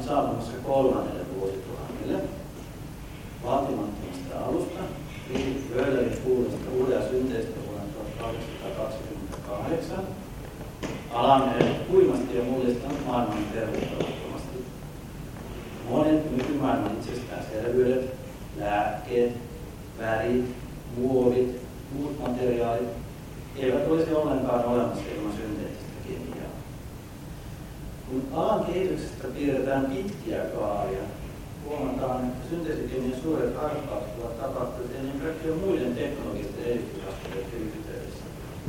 saapumassa 3. vuosituhannelle vaatimattomasta alusta, Wöhlerin kuuluisesta uudesta synteistä vuonna 1828, alanneet huimasti ja mullistanut maailman peruuttamattomasti. Monet nykymaailman itsestäänselvyydet, lääkkeet, värit, muovit, muut materiaalit eivät olisi ollenkaan olemassa ilman synteettistä kemiaa. Kun alan kehityksestä piirretään pitkiä kaaria, huomataan, että synteesikemian suuret harppaukset ovat tapahtuneet ennen kaikkea muiden teknologisten edistysaskeleiden yhteydessä.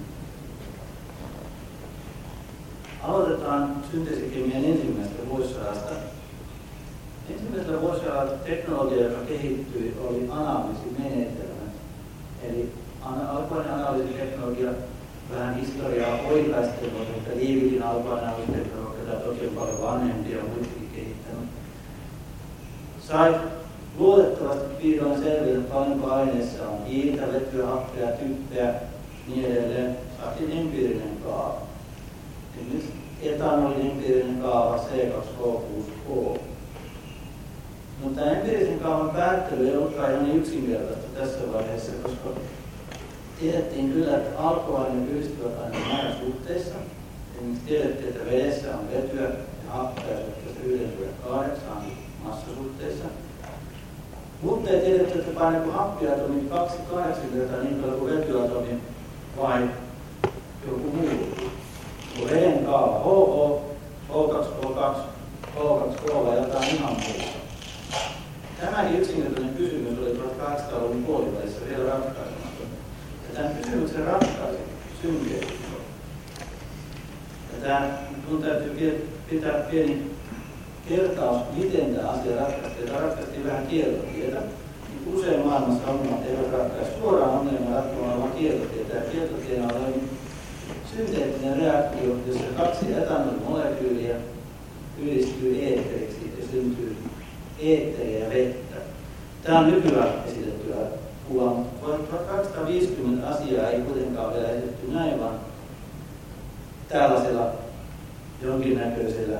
Aloitetaan synteesikemian ensimmäisestä vuosisadasta. Ensimmäisellä vuosisadalla teknologia, joka kehittyi, oli analyysimenetelmä. Eli alkuinen analyysiteknologia, vähän historiaa oikaisten, mutta Liivitin alkuinen analyysiteknologia, tämä toki on paljon vanhempi ja muitakin kehittänyt, sai luotettavasti vihdoin selville, paljonko aineessa on hiiltä, vetyä, happea, typpeä, niin edelleen. Saatiin empiirinen kaava. Nyt etanolin empiirinen kaava C2H6O. Mutta tämä empiirisen kaavan päättely ei ollutkaan ihan yksinkertaista tässä vaiheessa, koska tiedettiin kyllä, että alkuaineet yhdistyvät aina määräsuhteissa. Esimerkiksi tiedettiin, että vedessä on vetyä ja happea suhteessa 1:8 massasuhteissa. Mutta ei tiedetty, että paine kuin happiatomi 2-8 kertaa niin paljon kuin vetyatomi vai joku muu. Kun veden kaava HO, H2O2, H2O vai jotain ihan muuta. Tämäkin yksinkertainen kysymys oli 1800-luvun puolivälissä vielä ratkaisematon. Ja tämän kysymyksen ratkaisi synteetikko. Ja minun täytyy pitää pieni kertaus, miten tämä asia ratkaistiin. Tämä ratkaistiin vähän kiertotietä. Usein maailmassa ongelmat eivät ratkaise suoraan ongelmaa ratkaistaan, vaan kiertotietä. Ja kiertotiena oli synteettinen reaktio, jossa 2 etanolimolekyliä yhdistyy eetteriksi ja syntyy eetteriä ja vettä. Tämä on nykyään esitettyä kuvaa, mutta 1250 asiaa ei kuitenkaan vielä esitetty näin, vaan tällaisella jonkinnäköisellä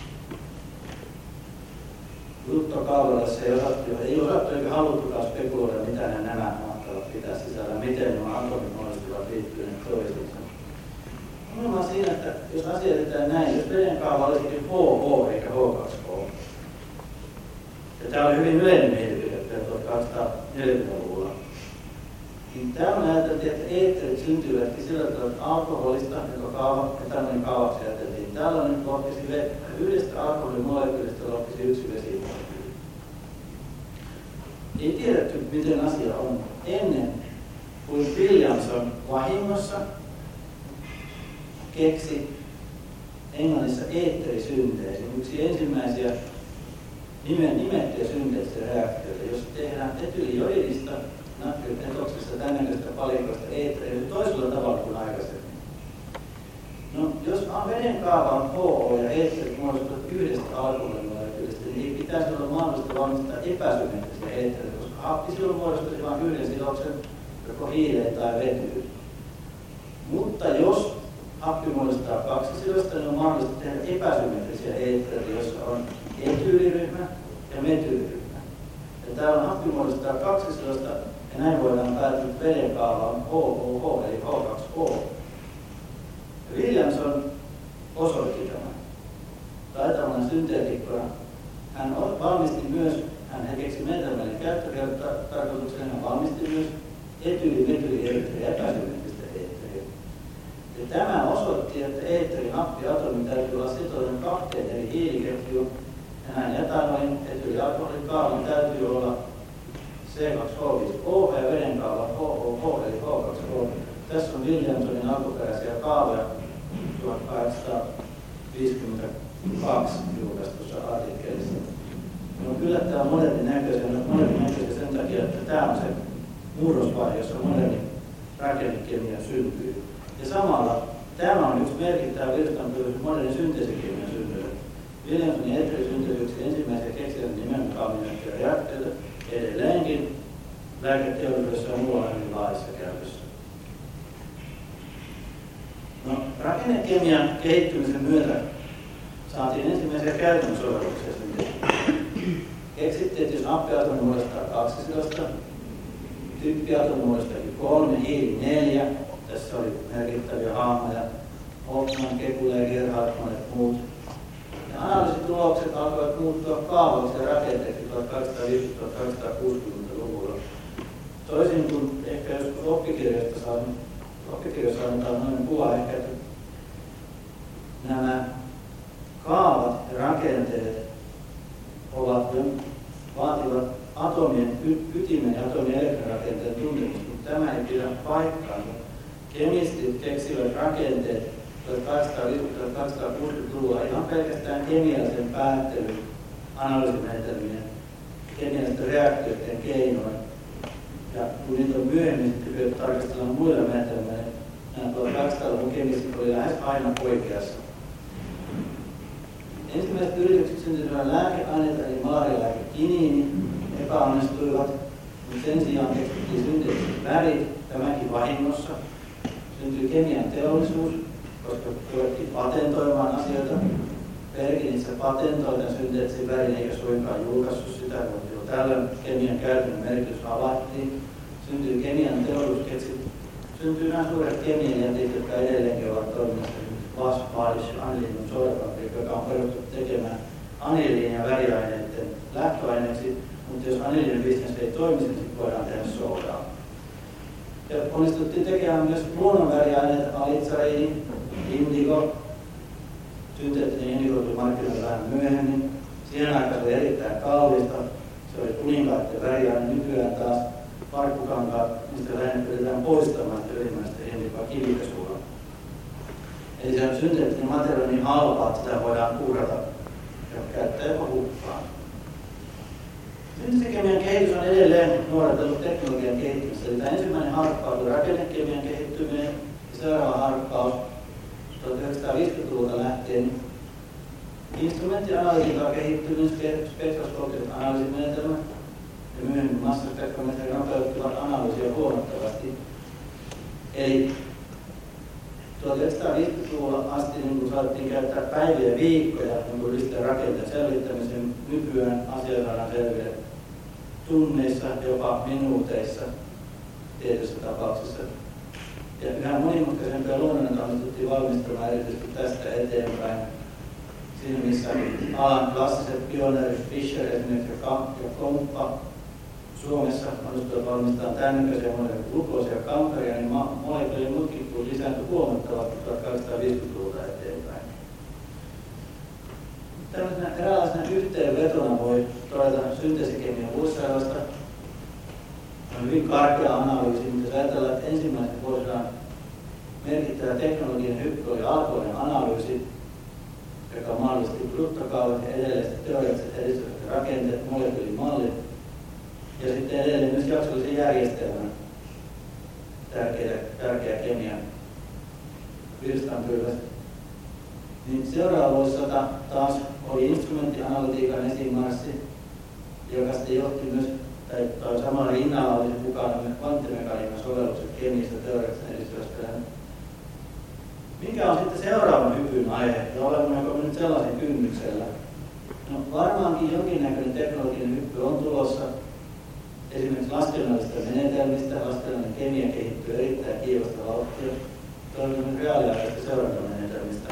juttokaudessa ei osattu eikä haluttukaan spekuloida, mitä nämä mahtavat pitää sisällä, miten nämä atomit muodostuvat liittyen toisiinsa. Ongelma on siinä, että jos asia jätetään näin, jos veden kaava olisikin HO eikä H2O. Ja tämä oli hyvin yleinen mielipide 1840-luvulla. Niin täällä ajateltiin, että eetterit syntyvätkin sillä tavalla, että alkoholista, joka etanolin kaavaksi ajateltiin, tällainen lohkisi vettä. Yhdestä alkoholimolekyylistä lohkisi yksi vesimolekyyli. Ei tiedetty, miten asia on. Ennen kuin Williamson vahingossa keksi Englannissa eetterisynteesin, yksi ensimmäisiä nimettyjä synteettisiä reaktioita, jossa tehdään etylijoidista natriumetoksista tännäköistä palikoista eetteriä toisella tavalla kuin aikaisemmin. No, jos veden kaava on HO ja eetterit muodostuvat yhdestä alkoholimolekyylistä, niin pitäisi olla mahdollista valmistaa epäsymmetrisiä eetteriä, koska happi silloin muodostuisi vain yhden siloksen, joko hiileen tai vetyyn. Mutta jos happi muodostaa 2 silosta, niin on mahdollista tehdä epäsymmetrisiä eetteriä, joissa on etyyliryhmä ja metyyliryhmä. Ja täällä on happi muodostaa 2 silosta, ja näin voidaan päätellä, että veden kaava on HOH eli H2O. Williamson osoitti tämän. Taitavana synteetikkona hän valmisti myös, hän keksi menetelmän käyttötarkoituksen, hän valmisti myös etyyli-metyyli-eetteriä, epäsymmetristä eetteriä. Ja tämä osoitti, että eetterin happiatomi täytyy olla sitoinen 2 eri hiiliketjuun, ja näin etanolin etyylialkoholin kaavan täytyy olla C2H5O ja veden kaava HOH eli H2O. Tässä on Williamsonin alkuperäisiä kaavoja 1852 julkaistussa artikkelissa. Ne on yllättävän modernäköisiä sen takia, että tämä on se murrosvaihe, jossa moderni rakennekemia syntyy. Ja samalla tämä on yksi merkittävä virstanpylväs modernin synteesikemian syntynyt. Williamsonin eetterisynteesi yksi ensimmäisiä keksijän nimenkaavimennettyjä reaktioita edelleenkin lääketeollisuudessa ja muualla hyvin laajassa käytössä. No, rakennekemian kehittymisen myötä saatiin ensimmäisiä käytön sovelluksia synteettiin. Keksittiin, että jos nappiatomi muodostaa 2 sidosta, typpiatomi muodostaakin 3, hiili 4. Tässä oli merkittäviä hahmoja. Hoffman, Kekule ja Gerhard, monet muut. Ja analyysitulokset alkoivat muuttua kaavoiksi ja rakenteeksi 1850-1860-luvulla. Toisin kuin ehkä joskus oppikirjoissa annetaan noin kuva, ehkä että nämä kaavat ja rakenteet vaativat atomien ytimen ja atomien elektrorakenteen tuntemusta, mutta tämä ei pidä paikkaansa. Kemistit keksivät rakenteet 1850-1860-luvulla ihan pelkästään kemiallisen päättelyn, analyysimenetelmien, kemiallisten reaktioiden keinoin. Ja kun niitä on myöhemmin tarkastellaan muilla menetelmillä, nämä 1800-luvun kemistit oli lähes aina oikeassa. Ensimmäiset yritykset syntyivät lääkeaineita, eli malarialääke kiniini, epäonnistuivat, mutta sen sijaan keksittiin synteettiset värit, tämäkin vahingossa. Syntyi kemian teollisuus, koska ruvettiin patentoimaan asioita. Perkin itse patentoi tämän synteettisen värin, eikä suinkaan julkaissut sitä, mutta jo tällöin kemian käytännön merkitys havaittiin. Syntyi kemian teollisuus, syntyi nämä suuret kemian jätit, jotka edelleenkin ovat toiminnassa. Vaspalish, aniliinin sodafabriikka, joka on perustettu tekemään aniliinin ja väriaineiden lähtöaineeksi, mutta jos aniliinin bisnes ei toimisi, niin sitten voidaan tehdä soodaa. Ja onnistuttiin tekemään myös luonnonväriaineita, alitsareini, indigo, synteettinen indigo tuli markkinoille vähän myöhemmin. Siihen aikaan se oli erittäin kallista, se oli kuninkaiden väriaine, nykyään taas parkkukankaat, mistä lähinnä pyritään poistamaan ylimmäistä indigoa kivikasuulla. Eli se on synteettinen materiaali niin halpaa, että sitä voidaan uhrata ja käyttää jopa hukkaan. Synteesikemian kehitys on edelleen nuodeltanut teknologian kehittymistä. Eli tämä ensimmäinen harppaus oli rakennekemian kehittyminen ja seuraava harppaus 1950-luvulta lähtien instrumenttianalytiikan kehittyminen, spektroskooppiset analyysimenetelmät ja myöhemmin massaspektrometri nopeuttivat analyysiä huomattavasti. Eli 1950-luvulla asti niin saatiin käyttää päiviä ja viikkoja listan rakenteen selvittämiseen. Nykyään asia saadaan selville tunneissa, jopa minuuteissa tietyissä tapauksissa. Ja yhä monimutkaisempia luonnonnoita onnistuttiin valmistamaan erityisesti tästä eteenpäin. Siinä missä alan klassiset pioneerit Fischer esimerkiksi ja Komppa Suomessa onnistuivat valmistamaan tämän nykyisiä molemmin glukoosia ja kamperia, niin molekyylien mutkikkuus lisääntyi huomattavasti 1850-luvulta eteenpäin. Tällaisena eräänlaisena yhteenvetona voi todeta synteesikemian vuosisadoista. On hyvin karkea analyysi, mutta jos ajatellaan, että ensimmäisen vuosisadan merkittävä teknologinen hyppy oli alkoholin analyysi, joka mahdollisti bruttokaudet ja edelleen teoreettiset edistyvät rakenteet, molekyylimallit ja sitten edelleen myös jaksollisen järjestelmän tärkeä kemian virstanpylväs. Niin seuraava vuosisata taas oli instrumenttianalytiikan esimarssi, joka sitten johti myös, tai samalla rinnalla oli mukana myös kvanttimekaniikan sovellukset kemiasta teoreettisen edistyvästä. Mikä on sitten seuraavan hypyn aihe, ja olemmeko me nyt sellaisen kynnyksellä? No varmaankin jonkinnäköinen teknologinen hyppy on tulossa. Esimerkiksi laskennallisista menetelmistä, laskennallinen kemia kehittyy erittäin kiivasta vauhtia. Toivon myös reaaliaikaisista seurantamenetelmistä.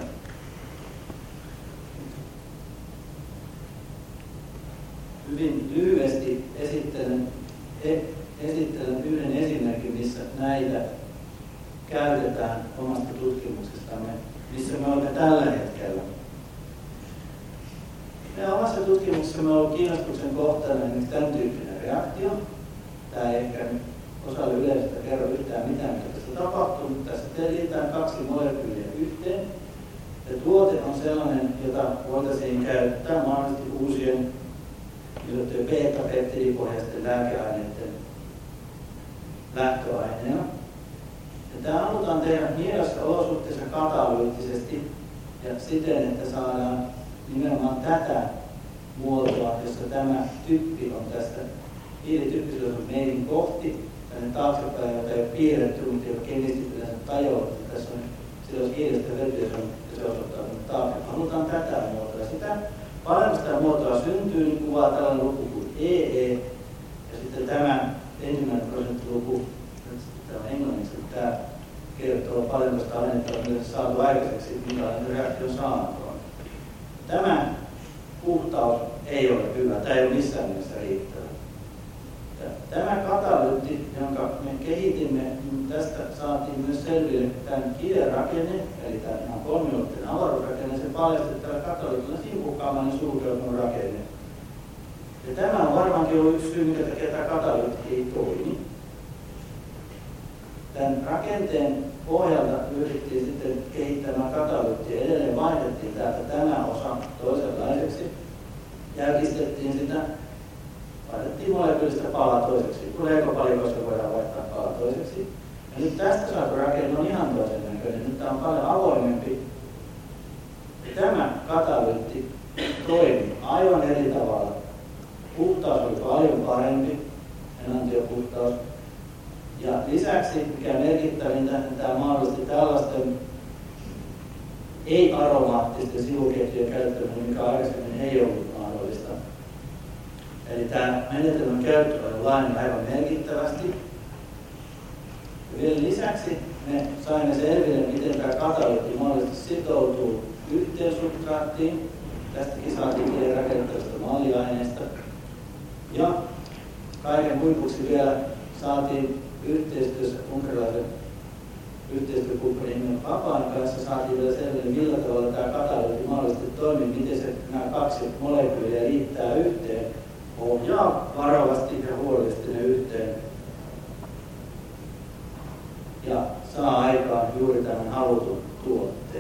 Hyvin lyhyesti esittelen yhden esimerkin, missä näitä käytetään omasta tutkimuksestamme, missä me olemme tällä hetkellä. Me omassa tutkimuksessamme on ollut kiinnostuksen kohteena esimerkiksi tämän tyyppinen reaktio. Tämä ei ehkä osalle yleisöstä kerro yhtään mitään, mitä tässä tapahtuu, mutta tässä liitetään 2 molekyyliä yhteen. Ja tuote on sellainen, jota voitaisiin käyttää mahdollisesti uusien beta-peptidipohjaisten lääkeaineiden lähtöaineena. Ja tämä halutaan tehdä mielessä olosuhteissa katalyyttisesti ja siten, että saadaan nimenomaan tätä muotoa, jossa tämä typpi on tästä hiilityppisyys on meidin kohti, tänne taaksepäin, jota ei ole piirretty, mutta joka kemistit yleensä tajuaa, että tässä on silloin hiilestä vetyä, ja se osoittaa taakse. Halutaan tätä muotoa. reaktion saantoon. Tämä puhtaus ei ole hyvä, tämä ei ole missään mielessä riittävä. Tämä katalyytti, jonka me kehitimme, niin tästä saatiin myös selville tämän kiderakenne, eli tämä ihan kolmiulotteinen avaruusrakenne, se paljasti, että tällä katalyytillä on simpukkaamainen sulkeutunut rakenne. Ja tämä on varmaankin ollut yksi syy, minkä takia tämä katalyytti ei toimi. Tämän rakenteen pohjalta yritettiin sitten kehittämään katalyyttiä. Edelleen vaihdettiin täältä tämä osa toisenlaiseksi. Järkistettiin sitä. Vaihdettiin molekyylistä palaa toiseksi. Kun legopalikosta voidaan vaihtaa palaa toiseksi. Ja nyt tästä saatu rakenne on ihan toisen näköinen. Nyt tämä on paljon avoimempi. Ja tämä katalyytti toimi aivan eri tavalla. Puhtaus oli paljon parempi, enantiopuhtaus. Ja lisäksi, mikä merkittävintä, tämä mahdollisti tällaisten ei-aromaattisten sivuketjujen käyttäminen, mikä aikaisemmin ei ollut mahdollista. Eli tämä menetelmän käyttö on laajennut aivan merkittävästi. Ja vielä lisäksi me saimme selville, miten tämä katalyytti mahdollisesti sitoutuu yhteen substraattiin. Tästäkin saatiin vielä rakenteellista malliaineesta. Ja kaiken huipuksi vielä saatiin yhteistyössä unkarilaisen yhteistyökumppanin Vapaan kanssa saatiin vielä selville, millä tavalla tämä katalyytti mahdollisesti toimii, miten se nämä kaksi molekyyliä liittää yhteen, ohjaa varovasti ja huolellisesti ne yhteen ja saa aikaan juuri tämän halutun tuotteen.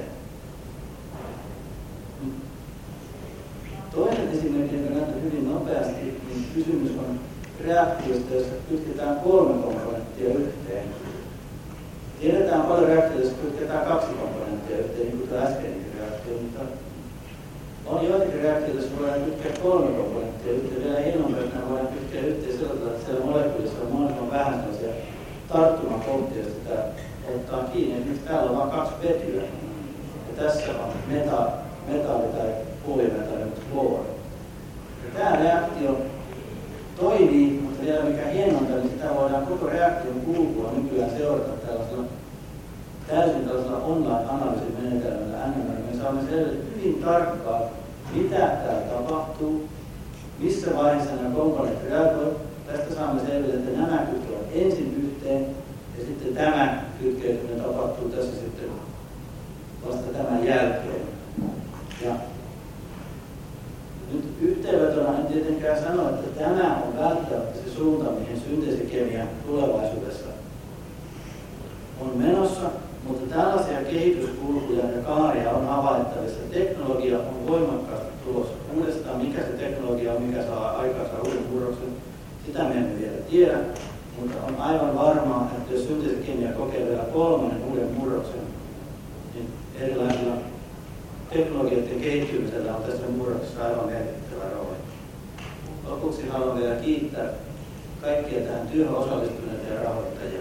Toinen esimerkki, joka näyttää hyvin nopeasti, niin kysymys on reaktiosta, jossa kytketään 3 komponenttia yhteen. Tiedetään paljon reaktioita, jossa kytketään 2 komponenttia yhteen, niin kuin tämä äskeinenkin reaktio, mutta on joitakin reaktioita, joissa voidaan kytkeä 3 komponenttia yhteen. Vielä hienompaa, että ne voidaan kytkeä yhteen sillä tavalla, että siellä molekyylissä on mahdollisimman vähän sellaisia tarttumakohtia, joista tämä ottaa kiinni. Esimerkiksi täällä on vain 2 vetyä, ja tässä on metalli tai polymetalli, mutta fluori. Tämä reaktio toimii, mutta vielä mikä hienonta, niin sitä voidaan koko reaktion kulkua nykyään seurata täysin tällaisella online-analyysin menetelmällä NMR. Me saamme selville hyvin tarkkaan, mitä täällä tapahtuu, missä vaiheessa nämä komponentit reagoivat. Tästä saamme selville, että nämä kytkevät ensin yhteen ja sitten tämä kytkeytyminen tapahtuu tässä sitten vasta tämän jälkeen. Ja nyt yhteenvetona en tietenkään sano, että tämä on välttämättä se suunta, mihin synteesikemia tulevaisuudessa on menossa, mutta tällaisia kehityskulkuja ja kaaria on havaittavissa. Teknologia on voimakkaasti tulossa uudestaan. Mikä se teknologia on, mikä saa aikaansa uuden murroksen, sitä me emme vielä tiedä, mutta on aivan varmaa, että jos synteesikemia kokee vielä 3. uuden murroksen, niin erilaisilla teknologioiden kehittymisellä on tässä murroksessa aivan merkittävä rooli. Lopuksi haluan vielä kiittää kaikkia tähän työhön osallistuneita ja rahoittajia.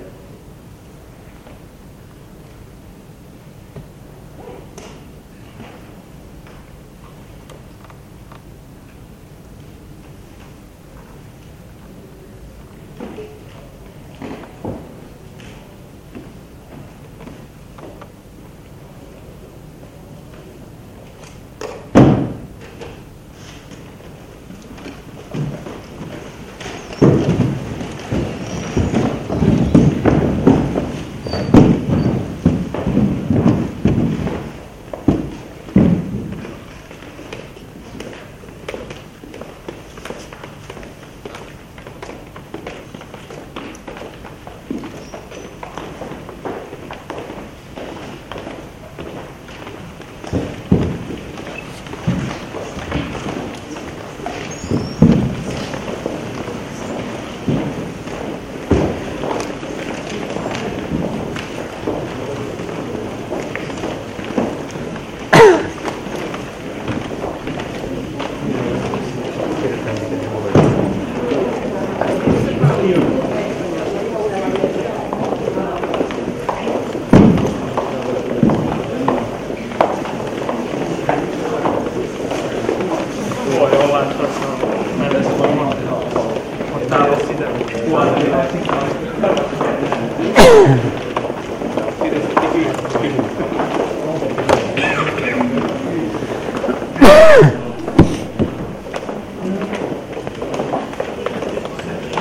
Kiitos.